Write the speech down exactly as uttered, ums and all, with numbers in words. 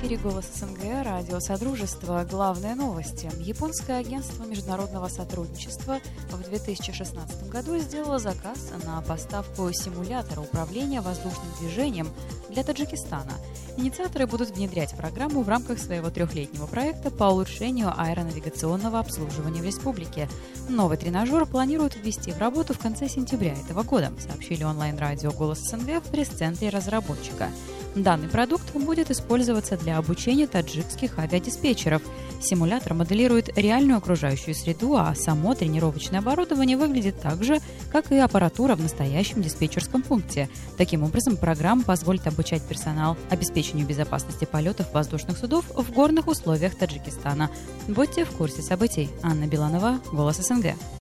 эфире «Голос СНГ», радио «Содружество». Главные новости. Японское агентство международного сотрудничества в две тысячи шестнадцатом году сделало заказ на поставку симулятора управления воздушным движением для Таджикистана. Инициаторы будут внедрять программу в рамках своего трехлетнего проекта по улучшению аэронавигационного обслуживания в республике. Новый тренажер планируют ввести в работу в конце сентября этого года, сообщили онлайн-радио «Голос СНГ» в пресс-центре разработчика. Данный продукт будет использоваться для обучения таджикских авиадиспетчеров. Симулятор моделирует реальную окружающую среду, а само тренировочное оборудование выглядит так же, как и аппаратура в настоящем диспетчерском пункте. Таким образом, программа позволит обучать персонал обеспечению безопасности полетов воздушных судов в горных условиях Таджикистана. Будьте в курсе событий. Анна Беланова, «Голос СНГ».